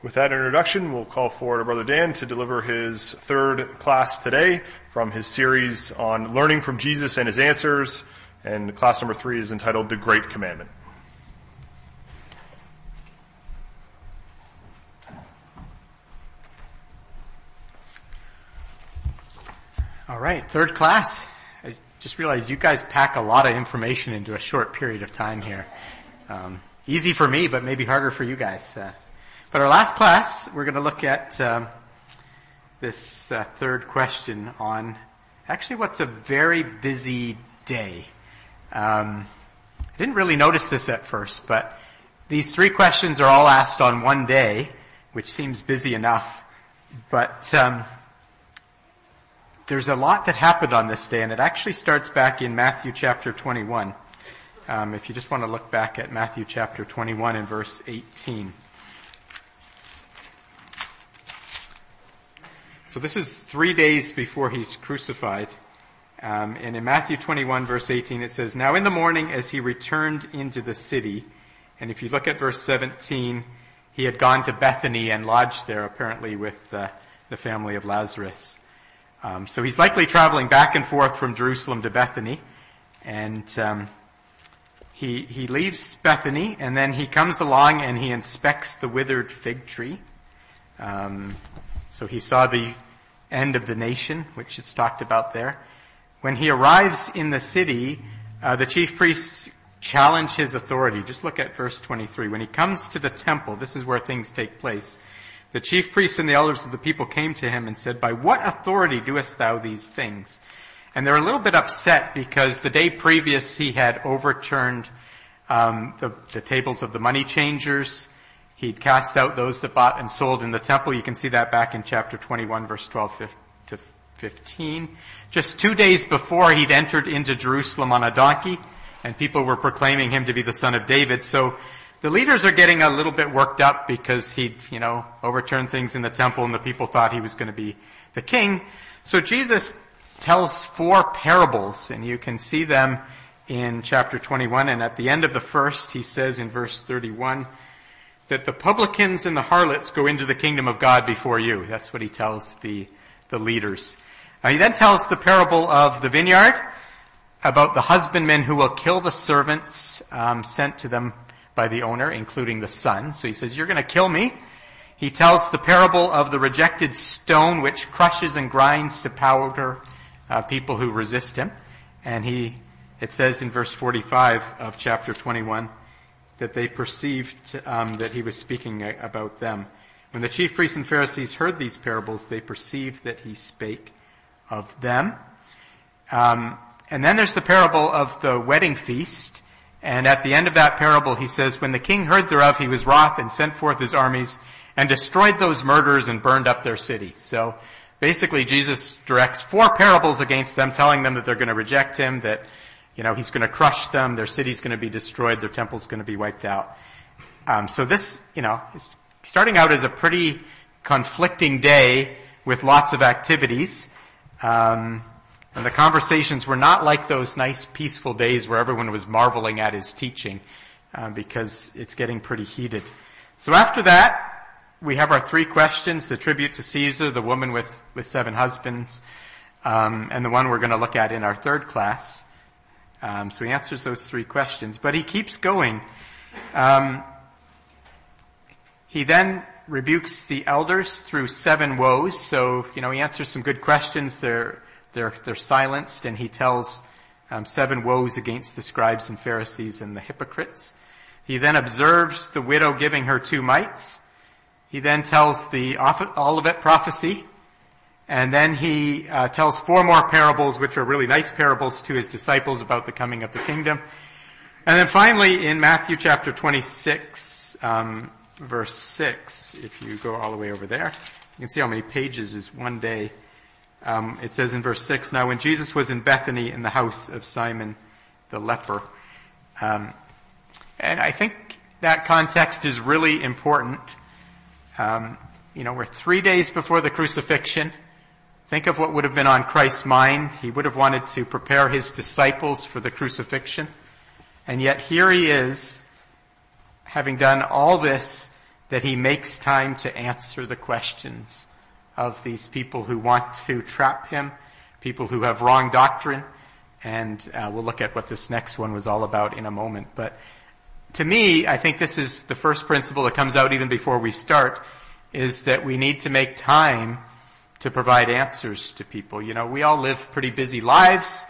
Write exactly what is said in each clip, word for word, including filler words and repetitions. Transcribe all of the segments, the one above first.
with that introduction, we'll call forward our brother Dan to deliver his third class today from his series on learning from Jesus and his answers. And class number three is entitled The Great Commandment. All right, third class. I just realized you guys pack a lot of information into a short period of time here. Um, easy for me, but maybe harder for you guys. Uh, but our last class, we're going to look at um, this uh, third question on actually what's a very busy day. Um, I didn't really notice this at first, but these three questions are all asked on one day, which seems busy enough. But um, there's a lot that happened on this day, and it actually starts back in Matthew chapter twenty-one. Um, if you just want to look back at Matthew chapter twenty-one and verse eighteen. So this is three days before he's crucified. Um, and in Matthew twenty-one verse eighteen it says, "Now in the morning as he returned into the city," and if you look at verse seventeen, he had gone to Bethany and lodged there apparently with uh, the family of Lazarus. Um, so he's likely traveling back and forth from Jerusalem to Bethany, and um, he he leaves Bethany, and then he comes along and he inspects the withered fig tree. Um, so he saw the end of the nation, which is talked about there. When he arrives in the city, uh, the chief priests challenge his authority. Just look at verse twenty-three. When he comes to the temple, this is where things take place. The chief priests and the elders of the people came to him and said, "By what authority doest thou these things?" And they're a little bit upset because the day previous he had overturned um, the, the tables of the money changers. He'd cast out those that bought and sold in the temple. You can see that back in chapter twenty-one, verse twelve to fifteen. Just two days before, he'd entered into Jerusalem on a donkey, and people were proclaiming him to be the son of David. So the leaders are getting a little bit worked up because he'd, you know, overturned things in the temple, and the people thought he was going to be the king. So Jesus tells four parables, and you can see them in chapter twenty-one. And at the end of the first, he says in verse thirty-one, that the publicans and the harlots go into the kingdom of God before you. That's what he tells the, the leaders. Uh, he then tells the parable of the vineyard, about the husbandmen who will kill the servants um, sent to them by the owner, including the son. So he says, "You're going to kill me." He tells the parable of the rejected stone, which crushes and grinds to powder uh, people who resist him. And he, it says in verse forty-five of chapter twenty-one, that they perceived um, that he was speaking about them. When the chief priests and Pharisees heard these parables, they perceived that he spake of them. Um, and then there's the parable of the wedding feast. And at the end of that parable, he says, "When the king heard thereof, he was wroth and sent forth his armies and destroyed those murderers and burned up their city." So basically, Jesus directs four parables against them, telling them that they're going to reject him, that, you know, he's going to crush them, their city's going to be destroyed, their temple's going to be wiped out. Um, so this, you know, is starting out as a pretty conflicting day with lots of activities. Um, and the conversations were not like those nice peaceful days where everyone was marveling at his teaching, uh, because it's getting pretty heated. So after that, we have our three questions: the tribute to Caesar, the woman with, with seven husbands, um, and the one we're going to look at in our third class. Um, so he answers those three questions, but he keeps going. Um, he then rebukes the elders through seven woes. So, you know, he answers some good questions. They're, they're, they're silenced, and he tells, um, seven woes against the scribes and Pharisees and the hypocrites. He then observes the widow giving her two mites. He then tells the Olivet prophecy. And then he uh, tells four more parables, which are really nice parables, to his disciples about the coming of the kingdom. And then finally, in Matthew chapter twenty-six, um, verse six, if you go all the way over there, you can see how many pages is one day. Um, it says in verse six, "Now when Jesus was in Bethany in the house of Simon the leper." Um, and I think that context is really important. Um, you know, we're three days before the crucifixion. Think of what would have been on Christ's mind. He would have wanted to prepare his disciples for the crucifixion. And yet here he is, having done all this, that he makes time to answer the questions of these people who want to trap him, people who have wrong doctrine, and uh, we'll look at what this next one was all about in a moment. But to me, I think this is the first principle that comes out even before we start, is that we need to make time to provide answers to people. You know, we all live pretty busy lives.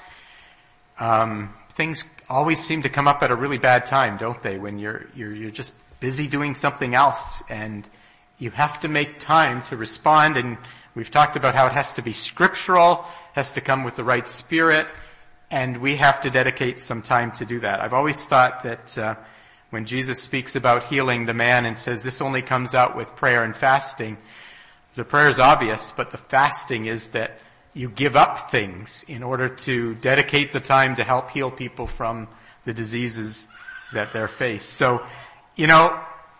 Um, things always seem to come up at a really bad time, don't they? When you're, you're, you're just busy doing something else, and you have to make time to respond. And we've talked about how it has to be scriptural, has to come with the right spirit, and we have to dedicate some time to do that. I've always thought that uh, when Jesus speaks about healing the man and says this only comes out with prayer and fasting, the prayer is obvious, but the fasting is that you give up things in order to dedicate the time to help heal people from the diseases that they're faced. So, you know,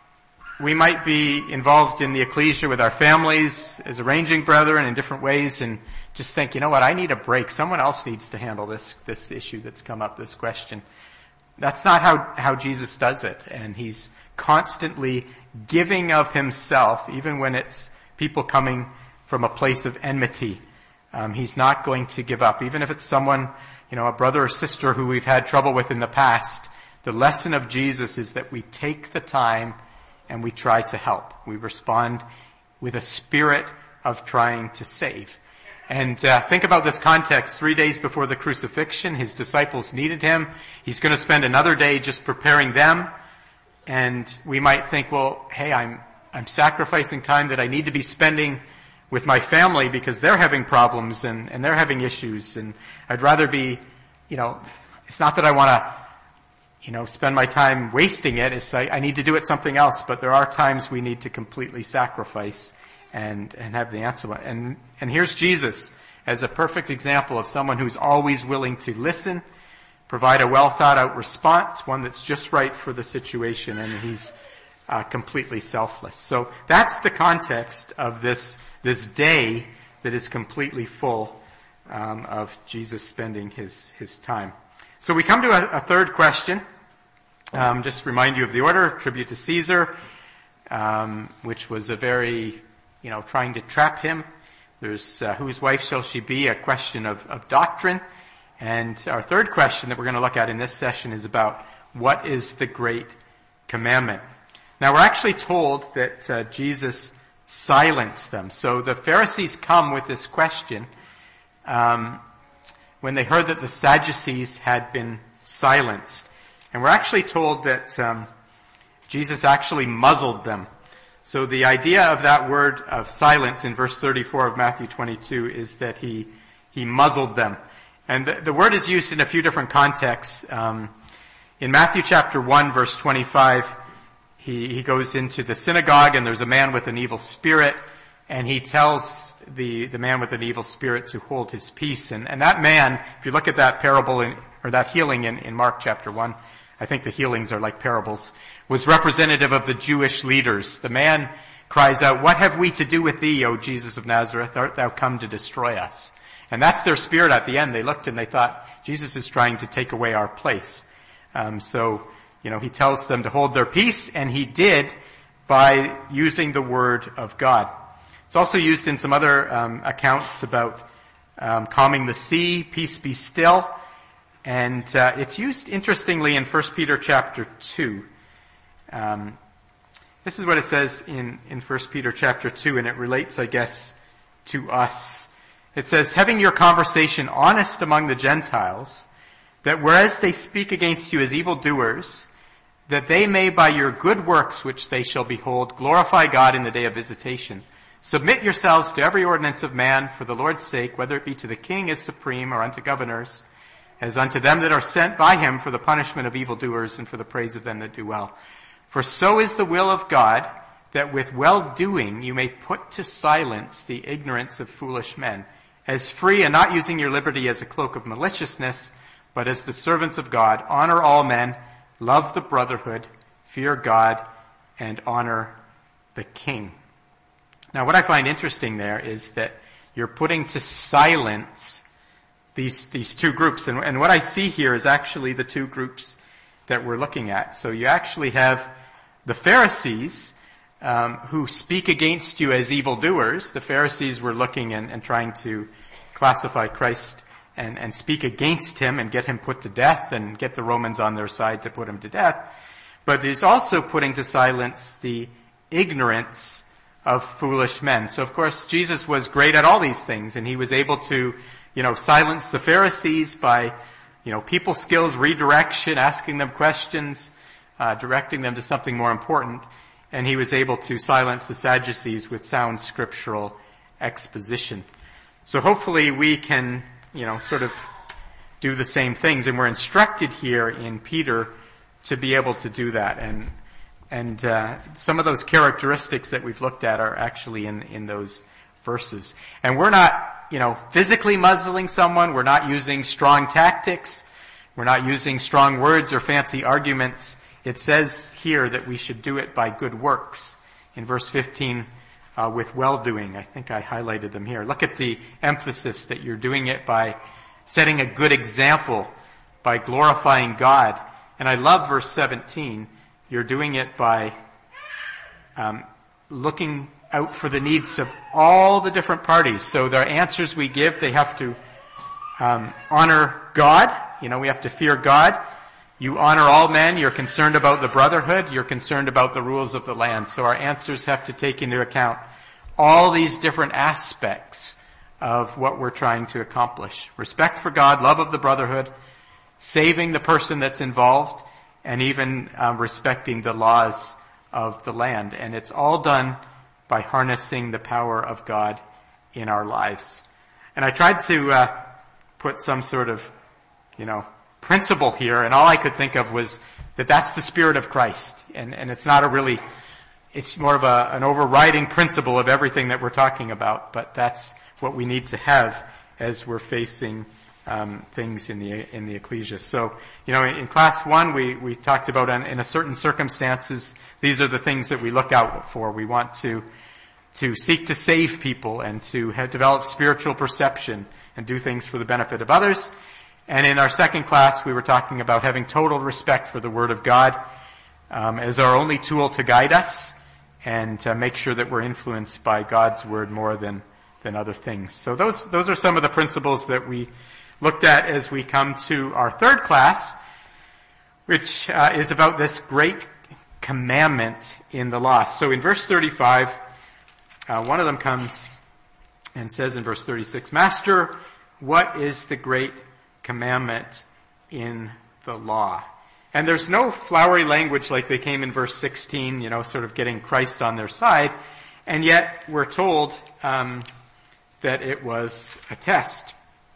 we might be involved in the ecclesia with our families as arranging brethren in different ways, and just think, you know what, I need a break. Someone else needs to handle this, this issue that's come up, this question. That's not how, how Jesus does it. And he's constantly giving of himself, even when it's people coming from a place of enmity. Um, he's not going to give up. Even if it's someone, you know, a brother or sister who we've had trouble with in the past, the lesson of Jesus is that we take the time and we try to help. We respond with a spirit of trying to save. And uh, think about this context. Three days before the crucifixion, his disciples needed him. He's going to spend another day just preparing them. And we might think, well, hey, I'm I'm sacrificing time that I need to be spending with my family because they're having problems and, and they're having issues. And I'd rather be, you know, it's not that I want to, you know, spend my time wasting it. It's I, I need to do it something else. But there are times we need to completely sacrifice and, and have the answer. And, and here's Jesus as a perfect example of someone who's always willing to listen, provide a well thought out response, one that's just right for the situation, and he's uh, completely selfless. So that's the context of this, this day that is completely full, um, of Jesus spending his, his time. So we come to a, a third question. Um, just remind you of the order, tribute to Caesar, um, which was a very, you know, trying to trap him. There's, uh, whose wife shall she be? A question of, of doctrine. And our third question that we're going to look at in this session is about what is the great commandment. Now we're actually told that uh, Jesus silenced them. So the Pharisees come with this question um, when they heard that the Sadducees had been silenced. And we're actually told that um, Jesus actually muzzled them. So the idea of that word of silence in verse thirty-four of Matthew twenty-two is that he he muzzled them. And the, the word is used in a few different contexts. Um, in Matthew chapter one, verse twenty-five, he, he goes into the synagogue and there's a man with an evil spirit, and he tells the, the man with an evil spirit to hold his peace. And, and that man, if you look at that parable in, or that healing in, in Mark chapter one, I think the healings are like parables, was representative of the Jewish leaders. The man cries out, "What have we to do with thee, O Jesus of Nazareth? Art thou come to destroy us?" And that's their spirit at the end. They looked and they thought, Jesus is trying to take away our place. Um, so, you know, he tells them to hold their peace, and he did by using the word of God. It's also used in some other um, accounts about um, calming the sea, peace be still. And uh, it's used interestingly in First Peter chapter two. Um, this is what it says in, in First Peter chapter two, and it relates, I guess, to us. It says, "Having your conversation honest among the Gentiles, that whereas they speak against you as evildoers, that they may by your good works which they shall behold glorify God in the day of visitation. Submit yourselves to every ordinance of man for the Lord's sake, whether it be to the king as supreme or unto governors, as unto them that are sent by him for the punishment of evildoers and for the praise of them that do well. For so is the will of God, that with well-doing you may put to silence the ignorance of foolish men, as free and not using your liberty as a cloak of maliciousness, but as the servants of God. Honor all men, love the brotherhood, fear God, and honor the king." Now what I find interesting there is that you're putting to silence these these two groups. And, and what I see here is actually the two groups that we're looking at. So you actually have the Pharisees um, who speak against you as evildoers. The Pharisees were looking and, and trying to classify Christ and, and speak against him and get him put to death and get the Romans on their side to put him to death. But he's also putting to silence the ignorance of foolish men. So of course Jesus was great at all these things, and he was able to, you know, silence the Pharisees by, you know, people skills, redirection, asking them questions, uh, directing them to something more important. And he was able to silence the Sadducees with sound scriptural exposition. So hopefully we can, you know, sort of do the same things. And we're instructed here in Peter to be able to do that. And, and, uh, some of those characteristics that we've looked at are actually in, in those verses. And we're not, you know, physically muzzling someone. We're not using strong tactics. We're not using strong words or fancy arguments. It says here that we should do it by good works. In verse fifteen, uh, with well-doing. I think I highlighted them here. Look at the emphasis that you're doing it by setting a good example, by glorifying God. And I love verse seventeen. You're doing it by um, looking out for the needs of all the different parties. So the answers we give, they have to um, honor God. You know, we have to fear God. You honor all men. You're concerned about the brotherhood. You're concerned about the rules of the land. So our answers have to take into account all these different aspects of what we're trying to accomplish. Respect for God, love of the brotherhood, saving the person that's involved, and even um, respecting the laws of the land. And it's all done by harnessing the power of God in our lives. And I tried to uh, put some sort of, you know, principle here, and all I could think of was that that's the Spirit of Christ. And, and it's not a really, it's more of a, an overriding principle of everything that we're talking about, but that's what we need to have as we're facing um, things in the in the ecclesia. So, you know, in, in class one, we, we talked about in, in a certain circumstances, these are the things that we look out for. We want to to seek to save people and to have, develop spiritual perception and do things for the benefit of others. And in our second class, we were talking about having total respect for the Word of God um, as our only tool to guide us and to make sure that we're influenced by God's Word more than than other things. So those those are some of the principles that we looked at as we come to our third class, which uh, is about this great commandment in the law. So in verse thirty-five, uh, one of them comes and says in verse thirty-six, Master, what is the great commandment in the law? And there's no flowery language like they came in verse sixteen, you know, sort of getting Christ on their side. And yet we're told um, that it was a test.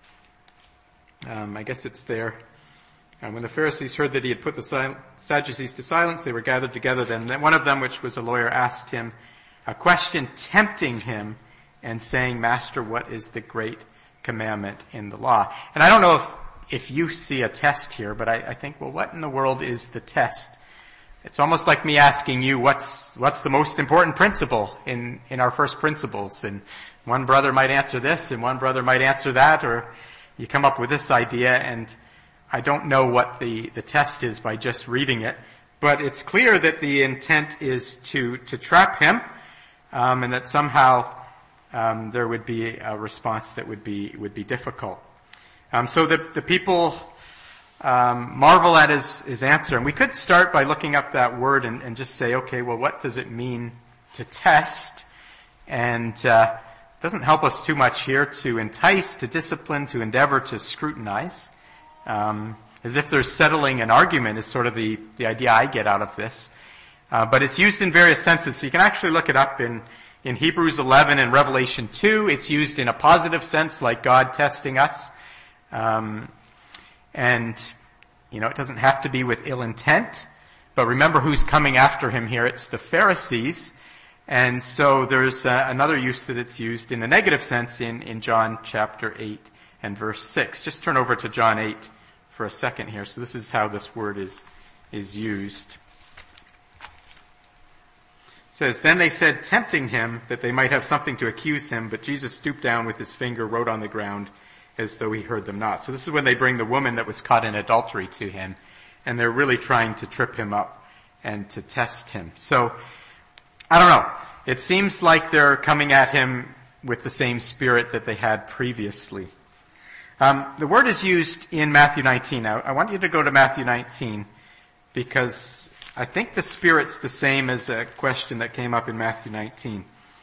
Um, I guess it's there. And when the Pharisees heard that he had put the sil- Sadducees to silence, they were gathered together. Then one of them, which was a lawyer, asked him a question, tempting him and saying, Master, what is the great commandment in the law? And I don't know if, if you see a test here, but I, I think, well, what in the world is the test? It's almost like me asking you, what's, what's the most important principle in, in our first principles? And one brother might answer this and one brother might answer that, or you come up with this idea, and I don't know what the, the test is by just reading it, but it's clear that the intent is to, to trap him, um, and that somehow Um, there would be a response that would be would be difficult. Um, so the the people um, marvel at his his answer, and we could start by looking up that word and, and just say, okay, well, what does it mean to test? And uh, it doesn't help us too much here. To entice, to discipline, to endeavor, to scrutinize, um, as if there's settling an argument is sort of the the idea I get out of this. Uh, but it's used in various senses, so you can actually look it up in. In Hebrews eleven and Revelation two, it's used in a positive sense, like God testing us. Um, and, you know, it doesn't have to be with ill intent. But remember who's coming after him here. It's the Pharisees. And so there's uh, another use that it's used in a negative sense in, in John chapter eight and verse six. Just turn over to John eight for a second here. So this is how this word is, is used. It says, Then they said, tempting him, that they might have something to accuse him, but Jesus stooped down with his finger, wrote on the ground, as though he heard them not. So this is when they bring the woman that was caught in adultery to him, and they're really trying to trip him up and to test him. So I don't know. It seems like they're coming at him with the same spirit that they had previously. Um, the word is used in Matthew nineteen. Now, I want you to go to Matthew nineteen because I think the spirit's the same as a question that came up in Matthew nineteen.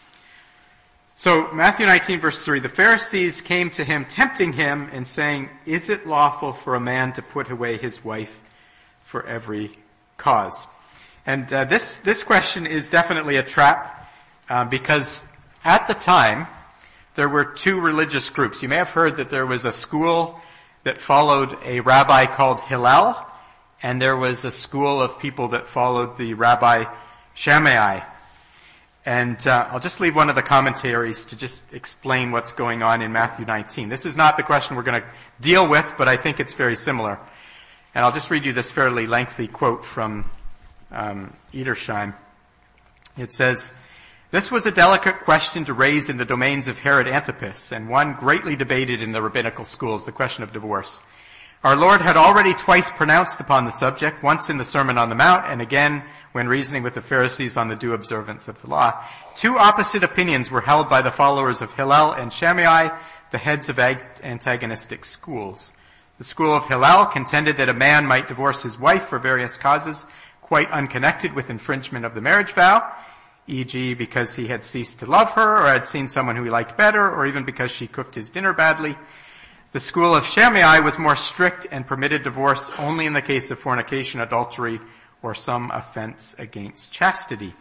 So, Matthew nineteen verse three, the Pharisees came to him, tempting him and saying, "Is it lawful for a man to put away his wife for every cause?" And uh, this this question is definitely a trap uh, because at the time there were two religious groups. You may have heard that there was a school that followed a rabbi called Hillel, and there was a school of people that followed the rabbi Shammai. And uh, I'll just leave one of the commentaries to just explain what's going on in Matthew nineteen. This is not the question we're going to deal with, but I think it's very similar. And I'll just read you this fairly lengthy quote from um, Edersheim. It says, "This was a delicate question to raise in the domains of Herod Antipas, and one greatly debated in the rabbinical schools, the question of divorce. Our Lord had already twice pronounced upon the subject, once in the Sermon on the Mount, and again when reasoning with the Pharisees on the due observance of the law. Two opposite opinions were held by the followers of Hillel and Shammai, the heads of antagonistic schools. The school of Hillel contended that a man might divorce his wife for various causes, quite unconnected with infringement of the marriage vow, for example because he had ceased to love her, or had seen someone who he liked better, or even because she cooked his dinner badly. The school of Shammai was more strict and permitted divorce only in the case of fornication, adultery, or some offense against chastity.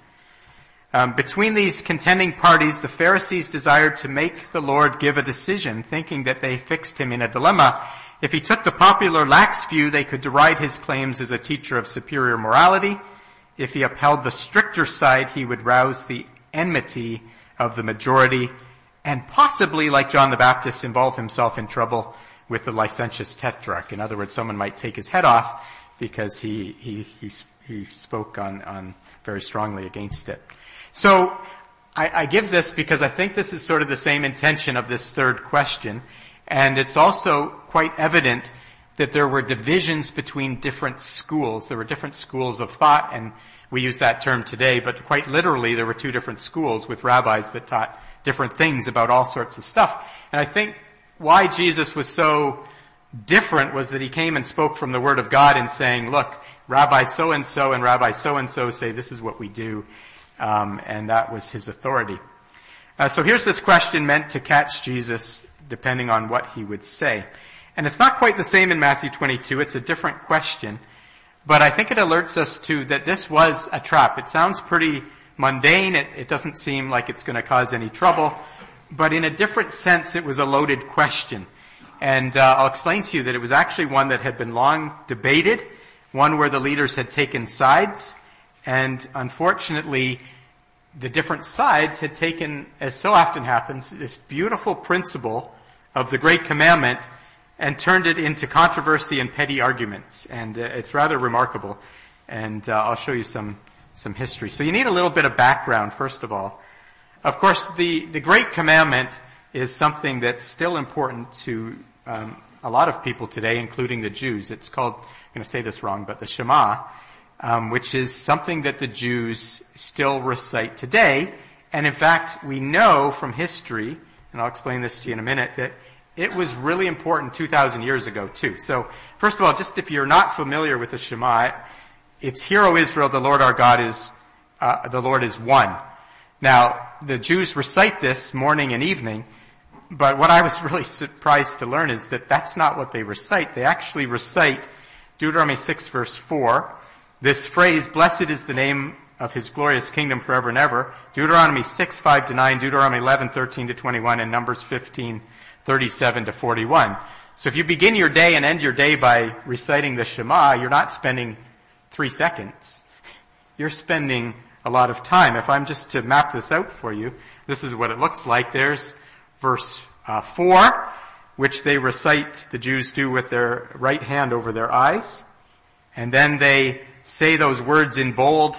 Um, between these contending parties, the Pharisees desired to make the Lord give a decision, thinking that they fixed him in a dilemma. If he took the popular lax view, they could deride his claims as a teacher of superior morality. If he upheld the stricter side, he would rouse the enmity of the majority and possibly, like John the Baptist, involve himself in trouble with the licentious tetrarch. In other words, someone might take his head off because he he he, he spoke on, on very strongly against it. So I, I give this because I think this is sort of the same intention of this third question, and it's also quite evident that there were divisions between different schools. There were different schools of thought, and we use that term today, but quite literally there were two different schools with rabbis that taught different things about all sorts of stuff. And I think why Jesus was so different was that he came and spoke from the Word of God and saying, look, Rabbi so-and-so and Rabbi so-and-so say this is what we do, um, and that was his authority. Uh, so here's this question meant to catch Jesus depending on what he would say. And it's not quite the same in Matthew twenty-two. It's a different question. But I think it alerts us to that this was a trap. It sounds pretty mundane. It, it doesn't seem like it's going to cause any trouble. But in a different sense, it was a loaded question. And uh, I'll explain to you that it was actually one that had been long debated, one where the leaders had taken sides. And unfortunately, the different sides had taken, as so often happens, this beautiful principle of the Great Commandment and turned it into controversy and petty arguments. And uh, it's rather remarkable. And uh, I'll show you some some history. So you need a little bit of background, first of all. Of course, the, the Great Commandment is something that's still important to um, a lot of people today, including the Jews. It's called, I'm going to say this wrong, but the Shema, um, which is something that the Jews still recite today. And in fact, we know from history, and I'll explain this to you in a minute, that it was really important two thousand years ago too. So, first of all, just if you're not familiar with the Shema, it's Hear, O Israel, the Lord our God is, uh, the Lord is one. Now, the Jews recite this morning and evening, but what I was really surprised to learn is that that's not what they recite. They actually recite Deuteronomy six verse four, this phrase, blessed is the name of his glorious kingdom forever and ever, Deuteronomy six, five to nine, Deuteronomy eleven, thirteen to twenty-one, and Numbers fifteen, thirty-seven to forty-one. So if you begin your day and end your day by reciting the Shema, you're not spending three seconds. You're spending a lot of time. If I'm just to map this out for you, this is what it looks like. There's verse uh, four, which they recite, the Jews do with their right hand over their eyes. And then they say those words in bold,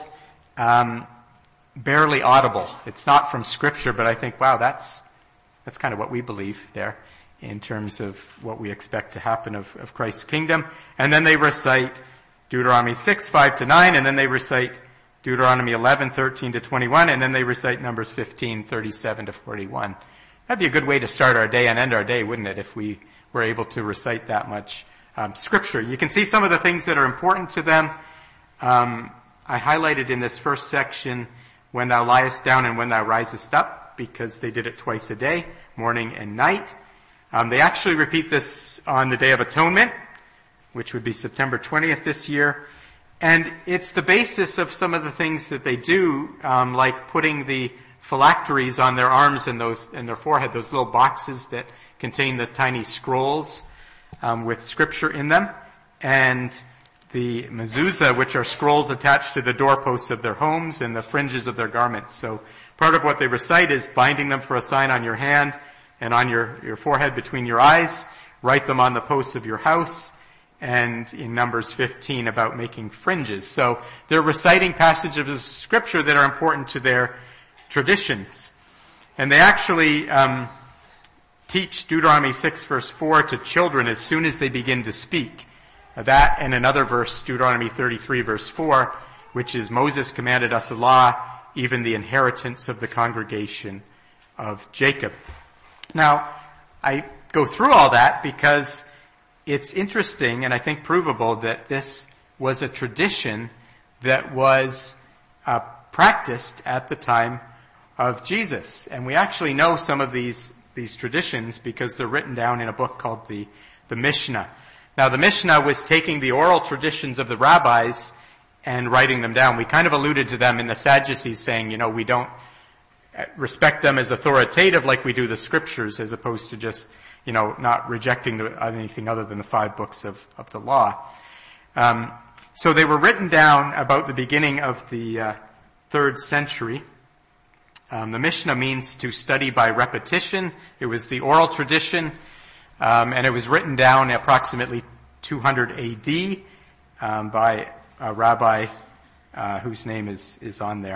um, barely audible. It's not from Scripture, but I think, wow, that's That's kind of what we believe there in terms of what we expect to happen of, of Christ's kingdom. And then they recite Deuteronomy six, five to nine, and then they recite Deuteronomy eleven, thirteen to twenty-one, and then they recite Numbers fifteen, thirty-seven to forty-one. That'd be a good way to start our day and end our day, wouldn't it, if we were able to recite that much um, scripture. You can see some of the things that are important to them. Um, I highlighted in this first section, when thou liest down and when thou risest up, because they did it twice a day, morning and night. Um, they actually repeat this on the Day of Atonement, which would be September twentieth this year. And it's the basis of some of the things that they do, um, like putting the phylacteries on their arms and those and their forehead, those little boxes that contain the tiny scrolls um, with scripture in them, and the mezuzah, which are scrolls attached to the doorposts of their homes and the fringes of their garments. So part of what they recite is binding them for a sign on your hand and on your, your forehead between your eyes, write them on the posts of your house, and in Numbers fifteen about making fringes. So they're reciting passages of scripture that are important to their traditions. And they actually um, teach Deuteronomy six verse four to children as soon as they begin to speak. That and another verse, Deuteronomy thirty-three verse four, which is Moses commanded us a law, even the inheritance of the congregation of Jacob. Now, I go through all that because it's interesting and I think provable that this was a tradition that was uh, practiced at the time of Jesus. And we actually know some of these these traditions because they're written down in a book called the, the Mishnah. Now, the Mishnah was taking the oral traditions of the rabbis and writing them down. We kind of alluded to them in the Sadducees saying, you know, we don't respect them as authoritative like we do the scriptures, as opposed to just, you know, not rejecting the, anything other than the five books of, of the law. Um, so they were written down about the beginning of the uh, third century. Um, the Mishnah means to study by repetition. It was the oral tradition. Um, and it was written down approximately two hundred A D um, by a rabbi uh, whose name is is on there.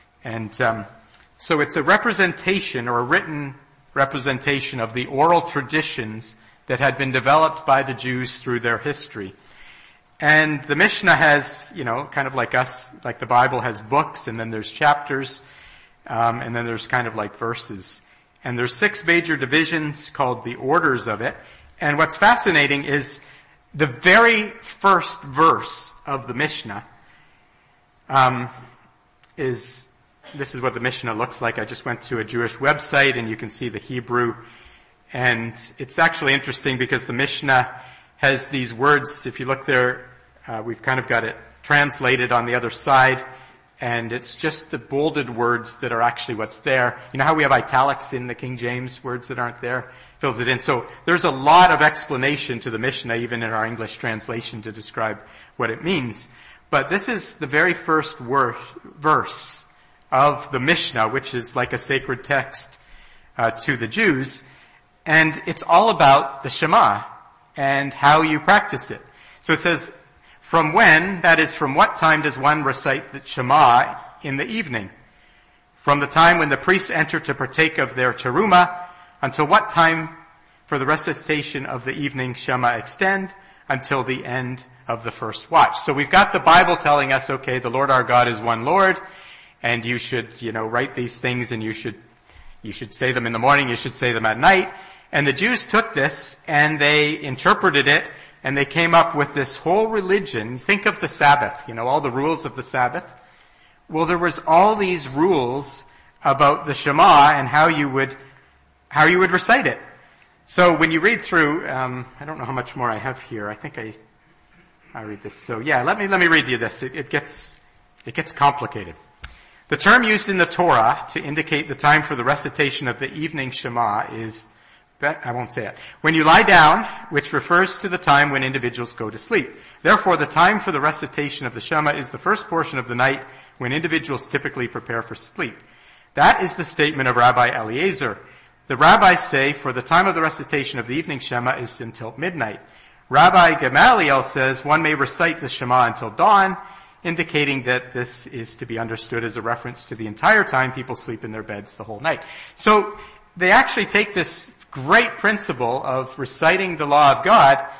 And um, so it's a representation or a written representation of the oral traditions that had been developed by the Jews through their history. And the Mishnah has, you know, kind of like us, like the Bible has books, and then there's chapters, um, and then there's kind of like verses. And there's six major divisions called the orders of it. And what's fascinating is the very first verse of the Mishnah um, is, this is what the Mishnah looks like. I just went to a Jewish website and you can see the Hebrew. And it's actually interesting because the Mishnah has these words. If you look there, uh, we've kind of got it translated on the other side. And it's just the bolded words that are actually what's there. You know how we have italics in the King James, words that aren't there? Fills it in. So there's a lot of explanation to the Mishnah, even in our English translation, to describe what it means. But this is the very first wor- verse of the Mishnah, which is like a sacred text uh, to the Jews. And it's all about the Shema and how you practice it. So it says, from when, that is, from what time does one recite the Shema in the evening? From the time when the priests enter to partake of their terumah, until what time for the recitation of the evening Shema extend? Until the end of the first watch. So we've got the Bible telling us, okay, the Lord our God is one Lord, and you should, you know, write these things, and you should, you should say them in the morning, you should say them at night. And the Jews took this, and they interpreted it, and they came up with this whole religion. Think of the Sabbath, you know, all the rules of the Sabbath. Well, there was all these rules about the Shema and how you would, how you would recite it. So when you read through, um, I don't know how much more I have here. I think I, I read this. So yeah, let me, let me read you this. It, it gets, it gets complicated. The term used in the Torah to indicate the time for the recitation of the evening Shema is, I won't say it. When you lie down, which refers to the time when individuals go to sleep. Therefore, the time for the recitation of the Shema is the first portion of the night when individuals typically prepare for sleep. That is the statement of Rabbi Eliezer. The rabbis say for the time of the recitation of the evening Shema is until midnight. Rabbi Gamaliel says one may recite the Shema until dawn, indicating that this is to be understood as a reference to the entire time people sleep in their beds the whole night. So they actually take this great principle of reciting the law of God,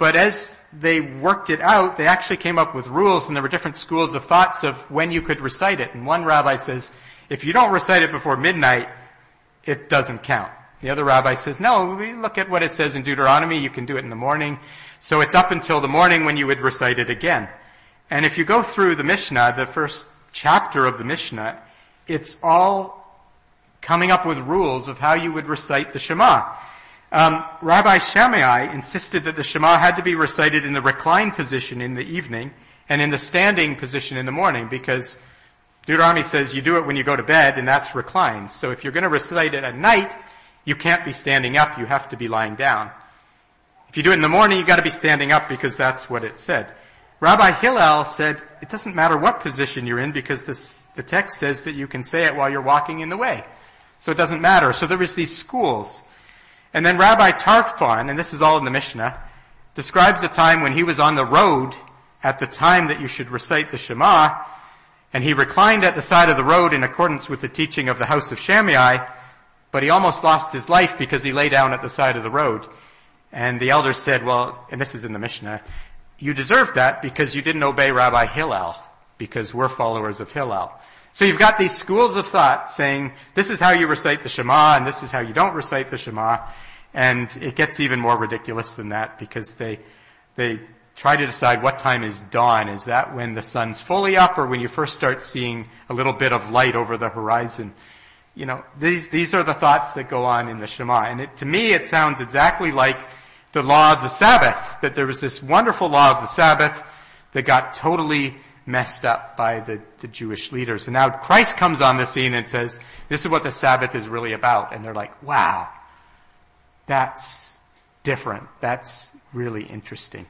But as they worked it out, they actually came up with rules, and there were different schools of thoughts of when you could recite it. And one rabbi says, if you don't recite it before midnight, it doesn't count. The other rabbi says, no, we look at what it says in Deuteronomy, you can do it in the morning. So it's up until the morning when you would recite it again. And if you go through the Mishnah, the first chapter of the Mishnah, it's all coming up with rules of how you would recite the Shema. Um, Rabbi Shammai insisted that the Shema had to be recited in the reclined position in the evening and in the standing position in the morning, because Deuteronomy says you do it when you go to bed, and that's reclined. So if you're going to recite it at night, you can't be standing up, you have to be lying down. If you do it in the morning, you've got to be standing up because that's what it said. Rabbi Hillel said it doesn't matter what position you're in because this, the text says that you can say it while you're walking in the way. So it doesn't matter. So there was these schools. And then Rabbi Tarfon, and this is all in the Mishnah, describes a time when he was on the road at the time that you should recite the Shema, and he reclined at the side of the road in accordance with the teaching of the house of Shammai, but he almost lost his life because he lay down at the side of the road. And the elders said, well, and this is in the Mishnah, you deserve that because you didn't obey Rabbi Hillel, because we're followers of Hillel. So you've got these schools of thought saying, this is how you recite the Shema, and this is how you don't recite the Shema. And it gets even more ridiculous than that, because they, they try to decide what time is dawn. Is that when the sun's fully up, or when you first start seeing a little bit of light over the horizon? You know, these, these are the thoughts that go on in the Shema. And it, to me, it sounds exactly like the law of the Sabbath, that there was this wonderful law of the Sabbath that got totally messed up by the, the Jewish leaders. And now Christ comes on the scene and says, this is what the Sabbath is really about. And they're like, wow, that's different. That's really interesting.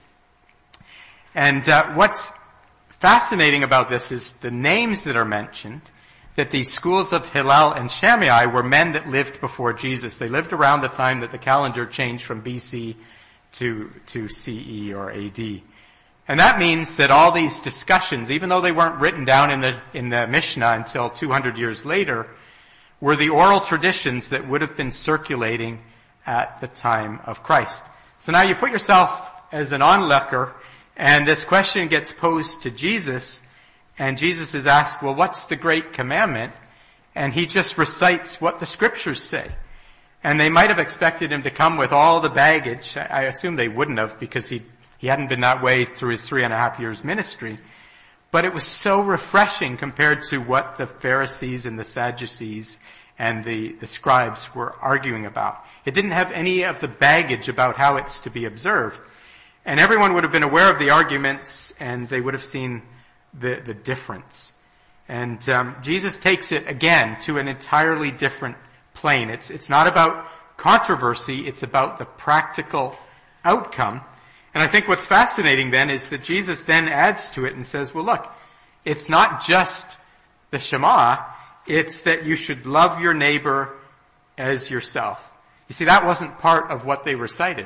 And uh, what's fascinating about this is the names that are mentioned, that these schools of Hillel and Shammai were men that lived before Jesus. They lived around the time that the calendar changed from B C to, to C E or A D. And that means that all these discussions, even though they weren't written down in the, in the Mishnah until two hundred years later, were the oral traditions that would have been circulating at the time of Christ. So now you put yourself as an onlooker, and this question gets posed to Jesus, and Jesus is asked, well, what's the great commandment? And he just recites what the scriptures say. And they might have expected him to come with all the baggage. I assume they wouldn't have, because he he hadn't been that way through his three and a half years ministry. But it was so refreshing compared to what the Pharisees and the Sadducees and the, the scribes were arguing about. It didn't have any of the baggage about how it's to be observed. And everyone would have been aware of the arguments, and they would have seen the, the difference. And um, Jesus takes it again to an entirely different plane. It's, it's not about controversy, it's about the practical outcome. And I think what's fascinating then is that Jesus then adds to it and says, well, look, it's not just the Shema, it's that you should love your neighbor as yourself. You see, that wasn't part of what they recited.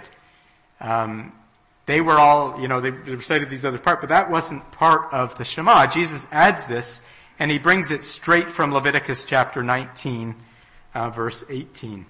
Um, they were all, you know, they, they recited these other parts, but that wasn't part of the Shema. Jesus adds this, and he brings it straight from Leviticus chapter nineteen, uh, verse eighteen.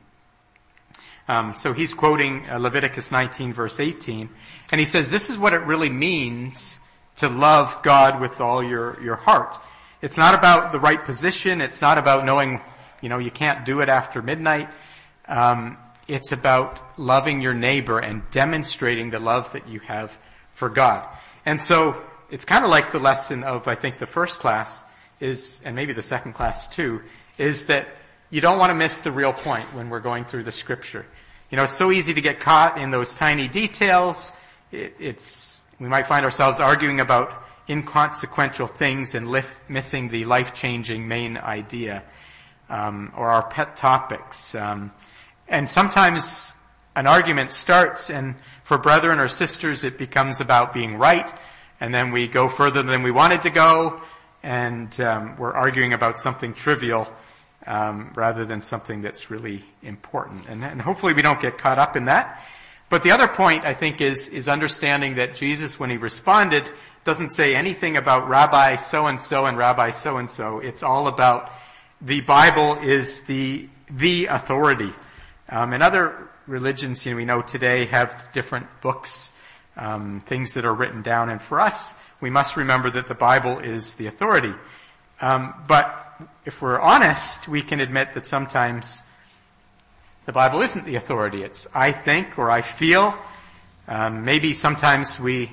Um, so he's quoting uh, Leviticus nineteen, verse eighteen, and he says, this is what it really means to love God with all your, your heart. It's not about the right position. It's not about knowing, you know, you can't do it after midnight. Um, it's about loving your neighbor and demonstrating the love that you have for God. And so it's kind of like the lesson of, I think, the first class is, and maybe the second class too, is that you don't want to miss the real point when we're going through the scripture. You know, it's so easy to get caught in those tiny details. It, it's, we might find ourselves arguing about inconsequential things and lif- missing the life-changing main idea, um, or our pet topics. Um, and sometimes an argument starts, and for brethren or sisters, it becomes about being right, and then we go further than we wanted to go, and um, we're arguing about something trivial, Um, rather than something that's really important. And, and hopefully we don't get caught up in that. But the other point, I think, is, is understanding that Jesus, when he responded, doesn't say anything about Rabbi so-and-so and Rabbi so-and-so. It's all about the Bible is the, the authority. Um, and other religions, you know, we know today have different books, um, things that are written down. And for us, we must remember that the Bible is the authority. Um, but if we're honest, we can admit that sometimes the Bible isn't the authority. It's I think or I feel. Um, maybe sometimes we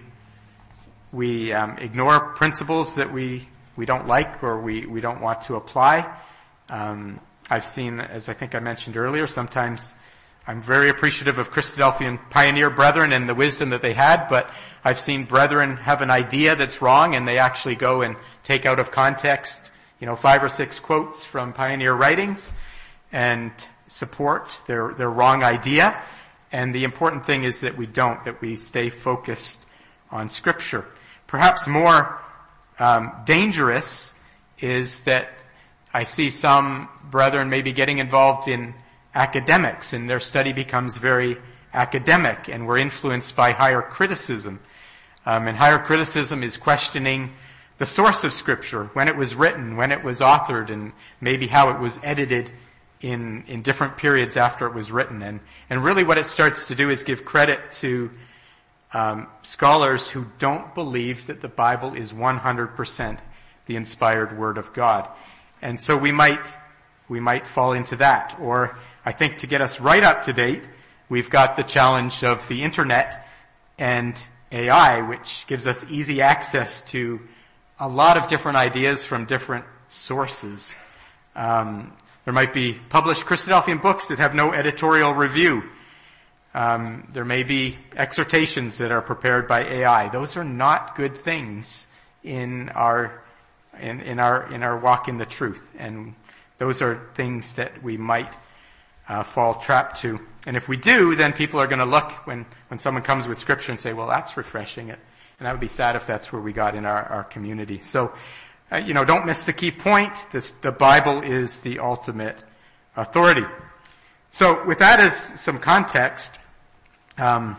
we um, ignore principles that we we don't like or we we don't want to apply. Um, I've seen, as I think I mentioned earlier, sometimes I'm very appreciative of Christadelphian pioneer brethren and the wisdom that they had, but I've seen brethren have an idea that's wrong and they actually go and take out of context, you know, five or six quotes from pioneer writings and support their, their wrong idea. And the important thing is that we don't, that we stay focused on Scripture. Perhaps more um, dangerous is that I see some brethren maybe getting involved in academics and their study becomes very academic and we're influenced by higher criticism. Um, and higher criticism is questioning the source of Scripture, when it was written, when it was authored, and maybe how it was edited in, in different periods after it was written. And, and really what it starts to do is give credit to um, scholars who don't believe that the Bible is one hundred percent the inspired Word of God. And so we might, we might fall into that. Or I think to get us right up to date, we've got the challenge of the internet and A I, which gives us easy access to a lot of different ideas from different sources. Um, there might be published Christadelphian books that have no editorial review. Um, there may be exhortations that are prepared by A I. Those are not good things in our In, in our in our walk in the truth, and those are things that we might uh, fall trapped to. And if we do, then people are going to look when when someone comes with Scripture and say, "Well, that's refreshing," it, and that would be sad if that's where we got in our our community. So, uh, you know, don't miss the key point. This, the Bible is the ultimate authority. So, with that as some context, um,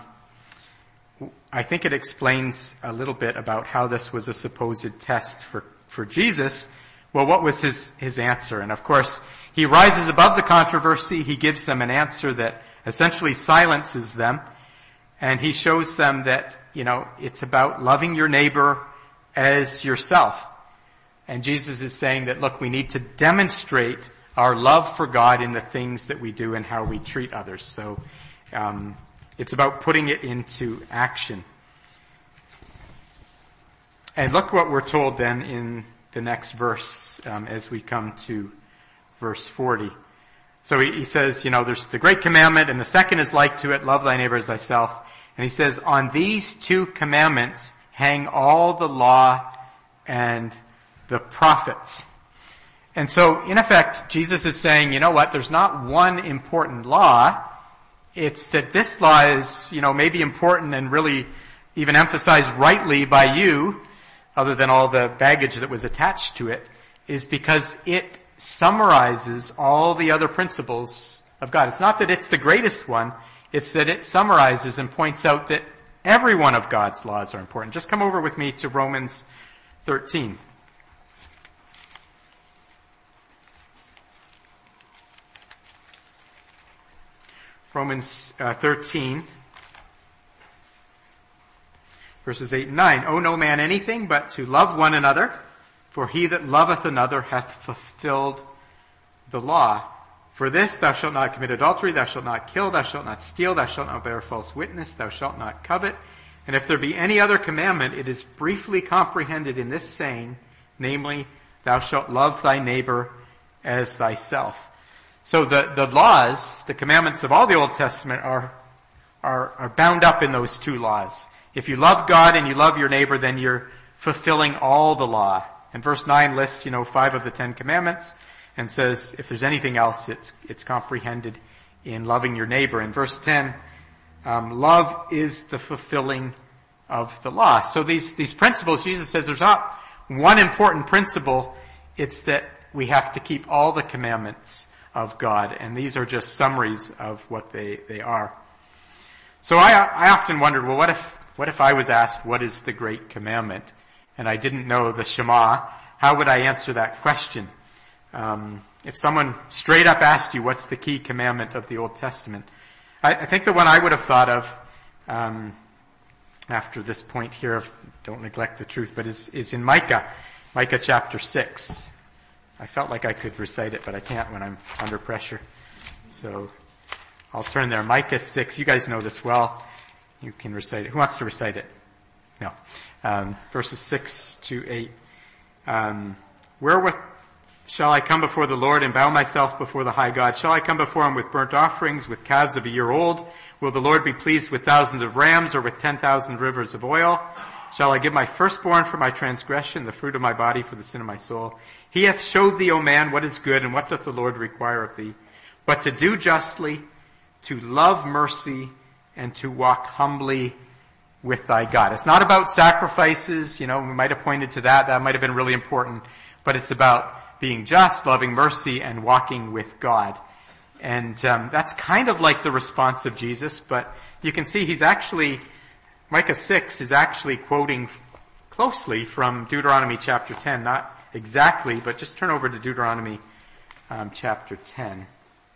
I think it explains a little bit about how this was a supposed test for. For Jesus. Well, what was his, his answer? And of course, he rises above the controversy. He gives them an answer that essentially silences them. And he shows them that, you know, it's about loving your neighbor as yourself. And Jesus is saying that, look, we need to demonstrate our love for God in the things that we do and how we treat others. So, um, it's about putting it into action. And look what we're told then in the next verse um, as we come to verse forty. So he, he says, you know, there's the great commandment and the second is like to it, love thy neighbor as thyself. And he says, on these two commandments hang all the law and the prophets. And so in effect, Jesus is saying, you know what, there's not one important law. It's that this law is, you know, maybe important and really even emphasized rightly by you, other than all the baggage that was attached to it, is because it summarizes all the other principles of God. It's not that it's the greatest one, it's that it summarizes and points out that every one of God's laws are important. Just come over with me to Romans thirteen. Romans uh, thirteen. Verses eight and nine. Owe no man anything but to love one another, for he that loveth another hath fulfilled the law. For this, thou shalt not commit adultery, thou shalt not kill, thou shalt not steal, thou shalt not bear false witness, thou shalt not covet. And if there be any other commandment, it is briefly comprehended in this saying, namely, thou shalt love thy neighbor as thyself. So the, the laws, the commandments of all the Old Testament are, are, are bound up in those two laws. If you love God and you love your neighbor, then you're fulfilling all the law. And verse nine lists, you know, five of the Ten Commandments and says if there's anything else, it's it's comprehended in loving your neighbor. In verse ten, um, love is the fulfilling of the law. So these these principles, Jesus says there's not one important principle. It's that we have to keep all the commandments of God. And these are just summaries of what they, they are. So I I often wondered, well, what if What if I was asked, what is the great commandment? And I didn't know the Shema. How would I answer that question? Um, if someone straight up asked you, what's the key commandment of the Old Testament? I, I think the one I would have thought of um, after this point here of don't neglect the truth, but is, is in Micah, Micah chapter six. I felt like I could recite it, but I can't when I'm under pressure. So I'll turn there. Micah six, you guys know this well. You can recite it. Who wants to recite it? No. Um, verses six to eight. Um, wherewith shall I come before the Lord and bow myself before the high God? Shall I come before him with burnt offerings, with calves of a year old? Will the Lord be pleased with thousands of rams or with ten thousand rivers of oil? Shall I give my firstborn for my transgression, the fruit of my body for the sin of my soul? He hath showed thee, O man, what is good, and what doth the Lord require of thee? But to do justly, to love mercy, and to walk humbly with thy God. It's not about sacrifices, you know, we might have pointed to that, that might have been really important, but it's about being just, loving mercy, and walking with God. And um, that's kind of like the response of Jesus, but you can see he's actually, Micah six is actually quoting closely from Deuteronomy chapter ten, not exactly, but just turn over to Deuteronomy um, chapter ten.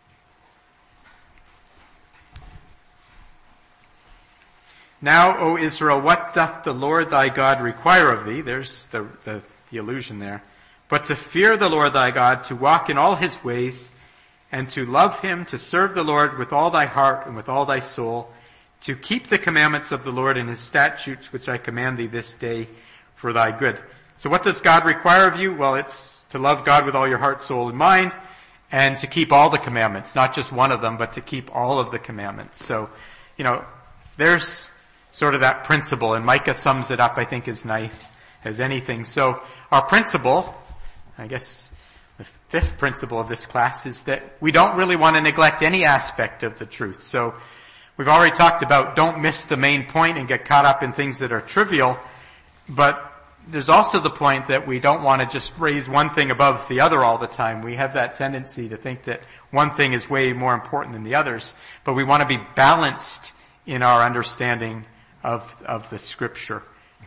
Now, O Israel, what doth the Lord thy God require of thee? There's the, the, the allusion there. But to fear the Lord thy God, to walk in all his ways, and to love him, to serve the Lord with all thy heart and with all thy soul, to keep the commandments of the Lord and his statutes which I command thee this day for thy good. So what does God require of you? Well, it's to love God with all your heart, soul, and mind, and to keep all the commandments, not just one of them, but to keep all of the commandments. So, you know, there's sort of that principle, and Micah sums it up, I think, as nice as anything. So our principle, I guess the fifth principle of this class, is that we don't really want to neglect any aspect of the truth. So we've already talked about don't miss the main point and get caught up in things that are trivial, but there's also the point that we don't want to just raise one thing above the other all the time. We have that tendency to think that one thing is way more important than the others, but we want to be balanced in our understanding of of the scripture,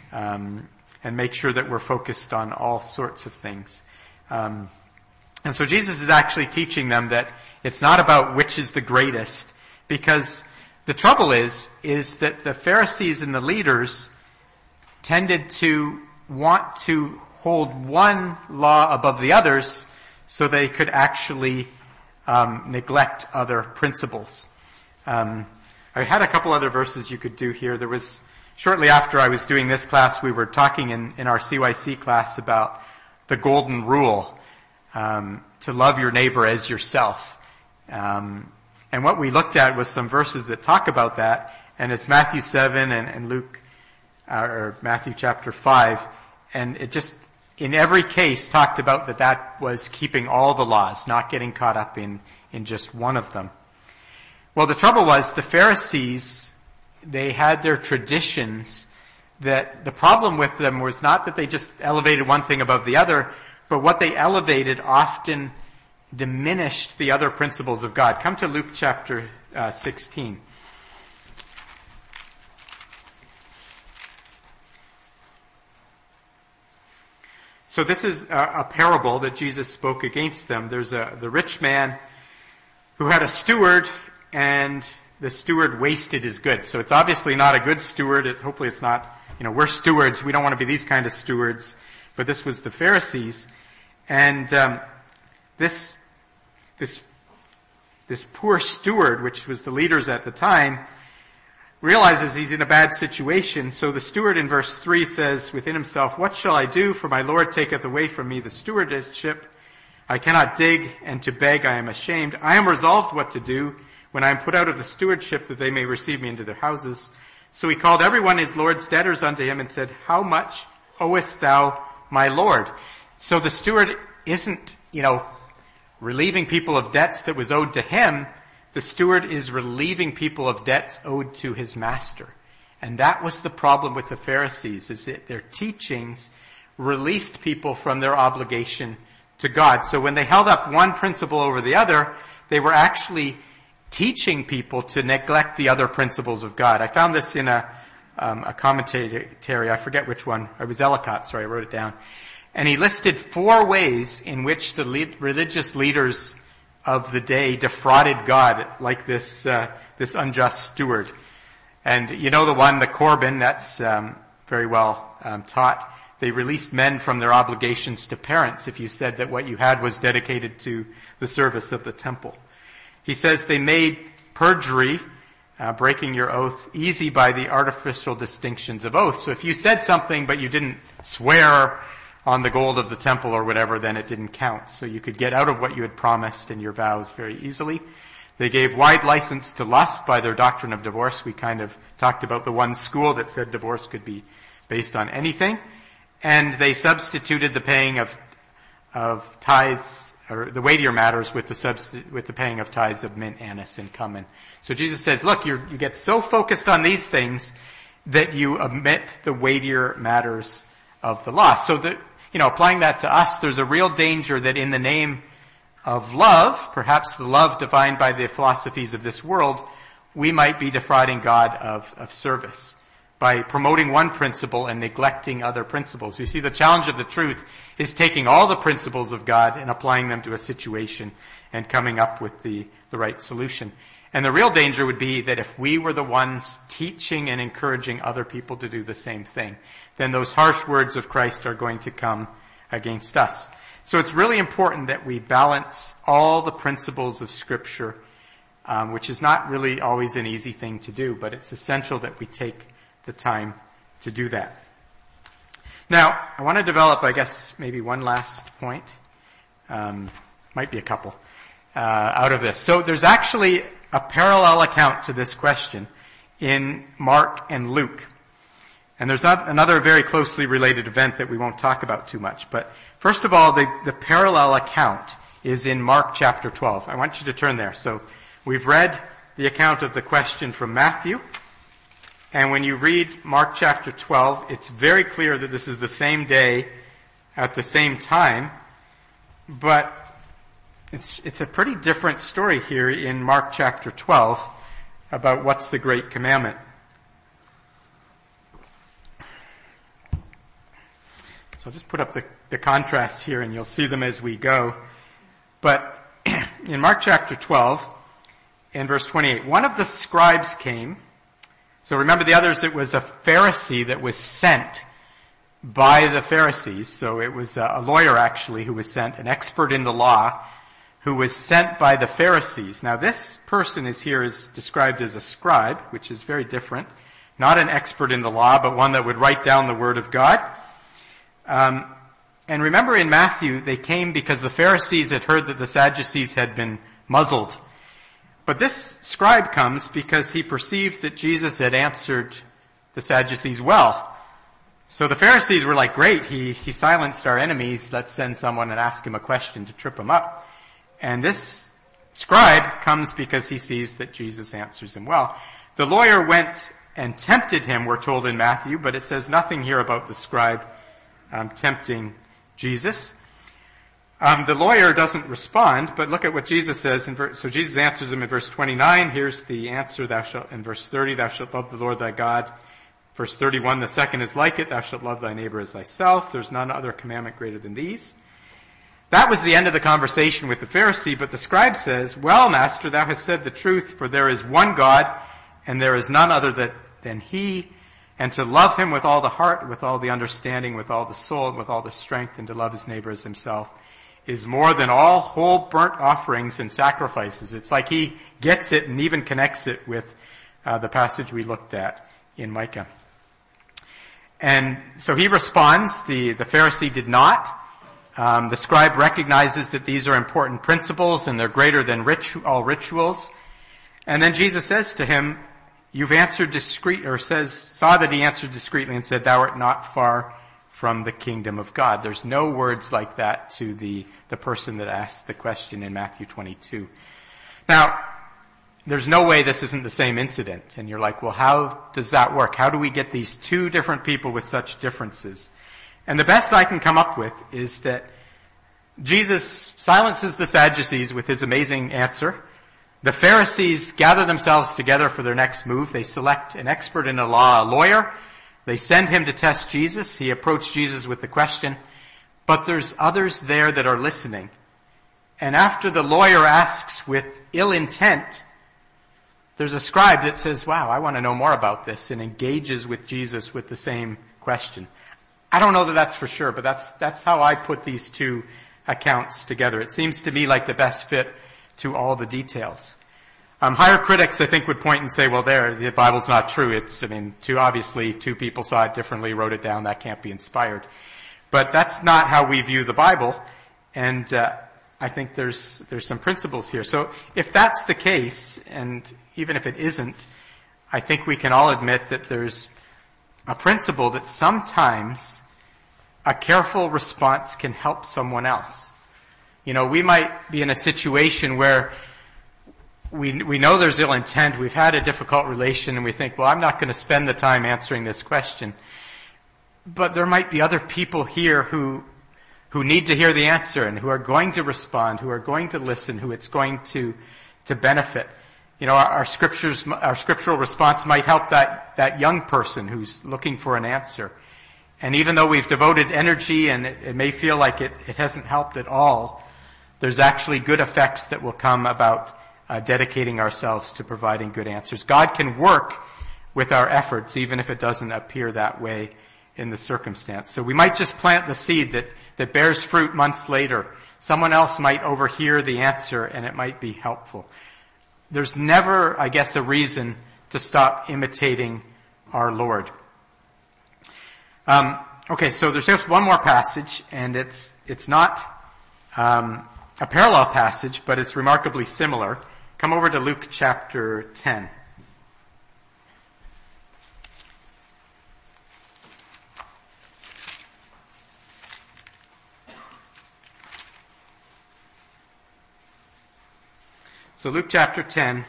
um, and make sure that we're focused on all sorts of things. Um, and so Jesus is actually teaching them that it's not about which is the greatest, because the trouble is, is that the Pharisees and the leaders tended to want to hold one law above the others so they could actually um, neglect other principles. Um, I had a couple other verses you could do here. There was, shortly after I was doing this class, we were talking in, in our C Y C class about the golden rule, um, to love your neighbor as yourself. Um, and what we looked at was some verses that talk about that, and it's Matthew seven and, and Luke, uh, or Matthew chapter five, and it just, in every case, talked about that that was keeping all the laws, not getting caught up in, in just one of them. Well, the trouble was the Pharisees, they had their traditions that the problem with them was not that they just elevated one thing above the other, but what they elevated often diminished the other principles of God. Come to Luke chapter uh, sixteen. So this is a, a parable that Jesus spoke against them. There's a the rich man who had a steward, and the steward wasted his goods. So it's obviously not a good steward. It's, hopefully it's not, you know, we're stewards. We don't want to be these kind of stewards. But this was the Pharisees. And um, this this this poor steward, which was the leaders at the time, realizes he's in a bad situation. So the steward in verse three says within himself, "What shall I do? For my Lord taketh away from me the stewardship. I cannot dig, and to beg I am ashamed. I am resolved what to do when I am put out of the stewardship, that they may receive me into their houses." So he called every one his Lord's debtors unto him and said, "How much owest thou my Lord?" So the steward isn't, you know, relieving people of debts that was owed to him. The steward is relieving people of debts owed to his master. And that was the problem with the Pharisees, is that their teachings released people from their obligation to God. So when they held up one principle over the other, they were actually teaching people to neglect the other principles of God. I found this in a, um, a commentary, I forget which one. It was Ellicott, sorry, I wrote it down. And he listed four ways in which the le- religious leaders of the day defrauded God like this, uh, this unjust steward. And you know the one, the Corban, that's um, very well um, taught. They released men from their obligations to parents if you said that what you had was dedicated to the service of the temple. He says they made perjury, uh, breaking your oath, easy by the artificial distinctions of oath. So if you said something but you didn't swear on the gold of the temple or whatever, then it didn't count. So you could get out of what you had promised in your vows very easily. They gave wide license to lust by their doctrine of divorce. We kind of talked about the one school that said divorce could be based on anything. And they substituted the paying of of tithes, or the weightier matters, with the substi- with the paying of tithes of mint, anise, and cumin. So Jesus says, look, you you get so focused on these things that you omit the weightier matters of the law. So that, you know, applying that to us, there's a real danger that in the name of love, perhaps the love defined by the philosophies of this world, we might be defrauding God of, of service by promoting one principle and neglecting other principles. You see, the challenge of the truth is taking all the principles of God and applying them to a situation and coming up with the, the right solution. And the real danger would be that if we were the ones teaching and encouraging other people to do the same thing, then those harsh words of Christ are going to come against us. So it's really important that we balance all the principles of Scripture, um, which is not really always an easy thing to do, but it's essential that we take the time to do that. Now, I want to develop, I guess, maybe one last point. Um, might be a couple uh, out of this. So there's actually a parallel account to this question in Mark and Luke. And there's another very closely related event that we won't talk about too much. But first of all, the, the parallel account is in Mark chapter twelve. I want you to turn there. So we've read the account of the question from Matthew. And when you read Mark chapter twelve, it's very clear that this is the same day at the same time. But it's, it's a pretty different story here in Mark chapter twelve about what's the great commandment. So I'll just put up the, the contrasts here and you'll see them as we go. But in Mark chapter twelve, in verse twenty-eight, one of the scribes came. So remember the others, it was a Pharisee that was sent by the Pharisees. So it was a lawyer actually who was sent, an expert in the law, who was sent by the Pharisees. Now this person is here is described as a scribe, which is very different. Not an expert in the law, but one that would write down the word of God. Um, and remember in Matthew, they came because the Pharisees had heard that the Sadducees had been muzzled. But this scribe comes because he perceived that Jesus had answered the Sadducees well. So the Pharisees were like, great, he, he silenced our enemies, let's send someone and ask him a question to trip him up. And this scribe comes because he sees that Jesus answers him well. The lawyer went and tempted him, we're told in Matthew, but it says nothing here about the scribe Um, tempting Jesus. Um, the lawyer doesn't respond, but look at what Jesus says. In ver- so Jesus answers him in verse twenty-nine. Here's the answer. Thou shalt, in verse thirty, thou shalt love the Lord thy God. Verse thirty-one, the second is like it. Thou shalt love thy neighbor as thyself. There's none other commandment greater than these. That was the end of the conversation with the Pharisee, but the scribe says, well, master, thou hast said the truth, for there is one God, and there is none other that, than he. And to love him with all the heart, with all the understanding, with all the soul, and with all the strength, and to love his neighbor as himself, is more than all whole burnt offerings and sacrifices. It's like he gets it and even connects it with uh, the passage we looked at in Micah. And so he responds. The, the Pharisee did not. Um, the scribe recognizes that these are important principles and they're greater than ritu- all rituals. And then Jesus says to him, you've answered discreet, or says, saw that he answered discreetly and said, thou art not far from the kingdom of God. There's no words like that to the, the person that asked the question in Matthew twenty-two. Now, there's no way this isn't the same incident. And you're like, well, how does that work? How do we get these two different people with such differences? And the best I can come up with is that Jesus silences the Sadducees with his amazing answer. The Pharisees gather themselves together for their next move. They select an expert in the law, a lawyer. They send him to test Jesus. He approached Jesus with the question. But there's others there that are listening. And after the lawyer asks with ill intent, there's a scribe that says, wow, I want to know more about this, and engages with Jesus with the same question. I don't know that that's for sure, but that's, that's how I put these two accounts together. It seems to me like the best fit to all the details. Um, higher critics, I think, would point and say, well, there, the Bible's not true. It's, I mean, two, obviously, two people saw it differently, wrote it down. That can't be inspired. But that's not how we view the Bible. And, uh, I think there's, there's some principles here. So if that's the case, and even if it isn't, I think we can all admit that there's a principle that sometimes a careful response can help someone else. You know, we might be in a situation where we, we know there's ill intent, we've had a difficult relation, and we think, well, I'm not going to spend the time answering this question. But there might be other people here who who need to hear the answer and who are going to respond, who are going to listen, who it's going to, to benefit. You know, our, our scriptures, our scriptural response might help that, that young person who's looking for an answer. And even though we've devoted energy and it, it may feel like it, it hasn't helped at all, there's actually good effects that will come about uh, dedicating ourselves to providing good answers. God can work with our efforts, even if it doesn't appear that way in the circumstance. So we might just plant the seed that, that bears fruit months later. Someone else might overhear the answer and it might be helpful. There's never, I guess, a reason to stop imitating our Lord. Um, okay, so there's just one more passage, and it's, it's not, um, a parallel passage, but it's remarkably similar. Come over to Luke chapter ten. So Luke chapter ten,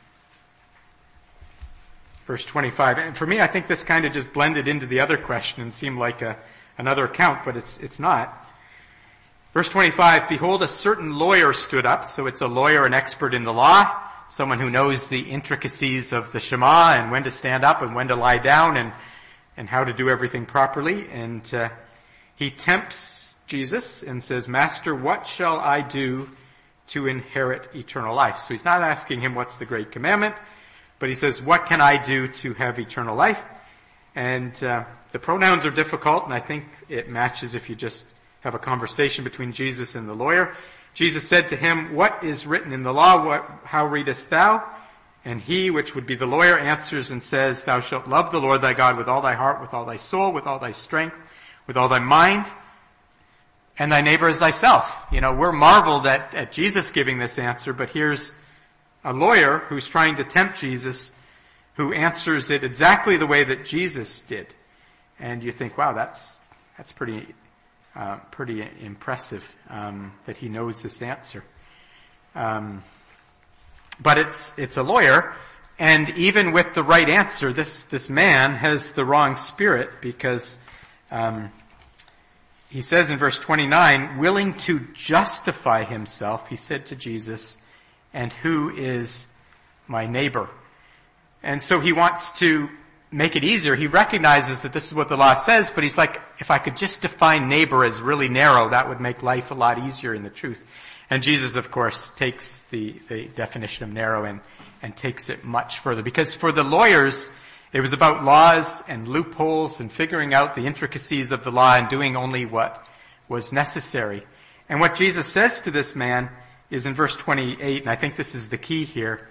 verse twenty-five. And for me, I think this kind of just blended into the other question and seemed like a, another account, but it's, it's not. Verse twenty-five, behold, a certain lawyer stood up. So it's a lawyer, an expert in the law, someone who knows the intricacies of the Shema and when to stand up and when to lie down and, and how to do everything properly. And, uh, he tempts Jesus and says, Master, what shall I do to inherit eternal life? So he's not asking him what's the great commandment, but he says, what can I do to have eternal life? And uh, the pronouns are difficult, and I think it matches if you just have a conversation between Jesus and the lawyer. Jesus said to him, what is written in the law? What, how readest thou? And he, which would be the lawyer, answers and says, thou shalt love the Lord thy God with all thy heart, with all thy soul, with all thy strength, with all thy mind, and thy neighbor as thyself. You know, we're marveled at, at Jesus giving this answer, but here's a lawyer who's trying to tempt Jesus, who answers it exactly the way that Jesus did. And you think, wow, that's, that's pretty, uh, pretty impressive, um, that he knows this answer. Um, but it's, it's a lawyer, and even with the right answer, this, this man has the wrong spirit, because, um, he says in verse twenty-nine, willing to justify himself, he said to Jesus, and who is my neighbor? And so he wants to make it easier. He recognizes that this is what the law says, but he's like, if I could just define neighbor as really narrow, that would make life a lot easier in the truth. And Jesus, of course, takes the, the definition of narrow and, and takes it much further. Because for the lawyers, it was about laws and loopholes and figuring out the intricacies of the law and doing only what was necessary. And what Jesus says to this man is in verse twenty-eight, and I think this is the key here,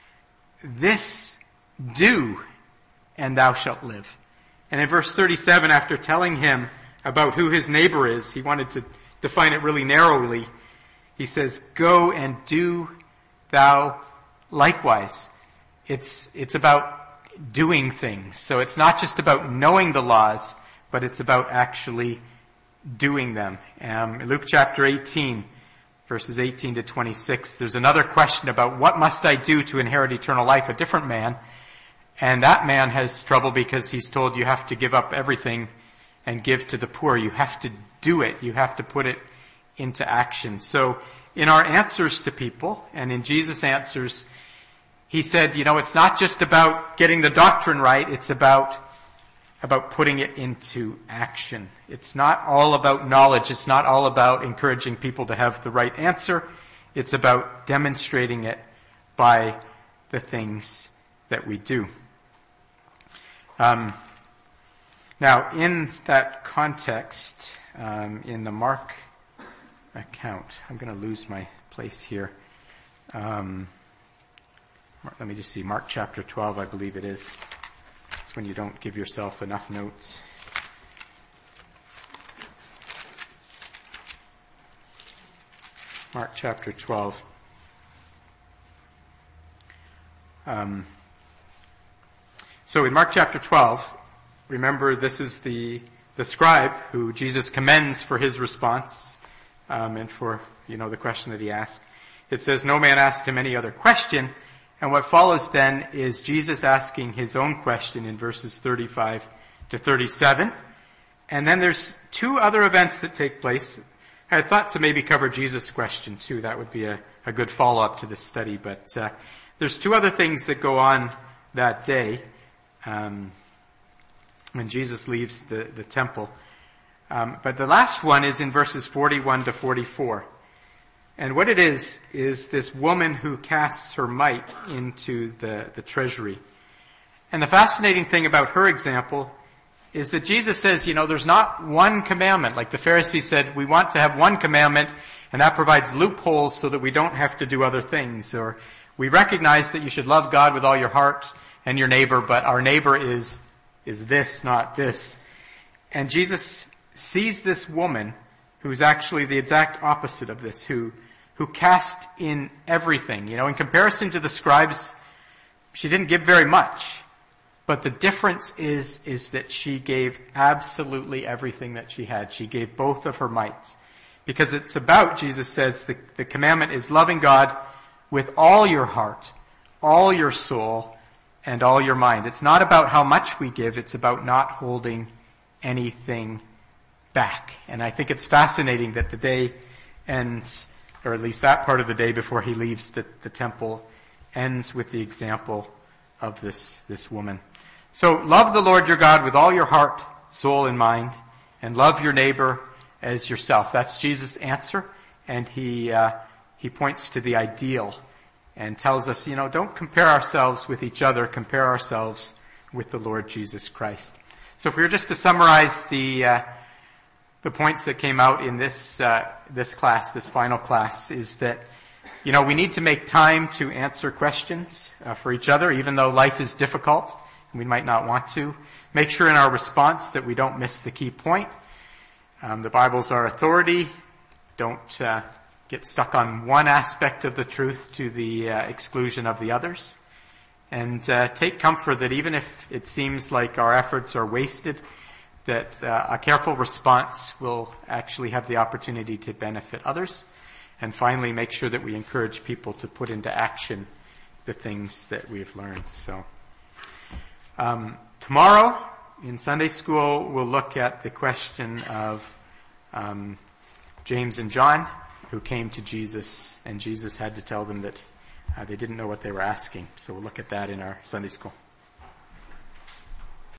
this do, and thou shalt live. And in verse thirty-seven, after telling him about who his neighbor is, he wanted to define it really narrowly. He says, go and do thou likewise. It's, it's about doing things. So it's not just about knowing the laws, but it's about actually doing them. Um, Luke chapter eighteen, verses eighteen to twenty-six, there's another question about what must I do to inherit eternal life, a different man. And that man has trouble because he's told you have to give up everything and give to the poor. You have to do it. You have to put it into action. So in our answers to people, and in Jesus' answers, he said, you know, it's not just about getting the doctrine right, it's about, about putting it into action. It's not all about knowledge, it's not all about encouraging people to have the right answer, it's about demonstrating it by the things that we do. Um, now, in that context, um, in the Mark account, I'm going to lose my place here. Um, let me just see, Mark chapter twelve, I believe it is. It's when you don't give yourself enough notes. Mark chapter twelve. Um, so in Mark chapter twelve, remember this is the the scribe who Jesus commends for his response um, and for you know the question that he asked. It says, "No man asked him any other question," and what follows then is Jesus asking his own question in verses thirty-five to thirty-seven. And then there's two other events that take place. I had thought to maybe cover Jesus' question too. That would be a, a good follow-up to this study. But uh, there's two other things that go on that day um, when Jesus leaves the, the temple. Um, but the last one is in verses forty-one to forty-four. And what it is, is this woman who casts her mite into the, the treasury. And the fascinating thing about her example is that Jesus says, you know, there's not one commandment. Like the Pharisees said, we want to have one commandment, and that provides loopholes so that we don't have to do other things. Or we recognize that you should love God with all your heart and your neighbor, but our neighbor is, is this, not this. And Jesus sees this woman who's actually the exact opposite of this, who, who cast in everything. You know, in comparison to the scribes, she didn't give very much. But the difference is, is that she gave absolutely everything that she had. She gave both of her mites. Because it's about, Jesus says, the, the commandment is loving God with all your heart, all your soul, and all your mind. It's not about how much we give, it's about not holding anything back. And I think it's fascinating that the day ends, or at least that part of the day before he leaves the, the temple, ends with the example of this, this woman. So love the Lord your God with all your heart, soul, and mind, and love your neighbor as yourself. That's Jesus' answer, and he uh, he points to the ideal and tells us, you know, don't compare ourselves with each other, compare ourselves with the Lord Jesus Christ. So if we were just to summarize the uh, the points that came out in this uh, this class, this final class, is that, you know, we need to make time to answer questions uh, for each other, even though life is difficult. We might not want to. Make sure in our response that we don't miss the key point. Um, the Bible's our authority. Don't uh, get stuck on one aspect of the truth to the uh, exclusion of the others. And uh, take comfort that even if it seems like our efforts are wasted, that uh, a careful response will actually have the opportunity to benefit others. And finally, make sure that we encourage people to put into action the things that we've learned. So. Um, tomorrow in Sunday school, we'll look at the question of um, James and John, who came to Jesus, and Jesus had to tell them that uh, they didn't know what they were asking. So we'll look at that in our Sunday school.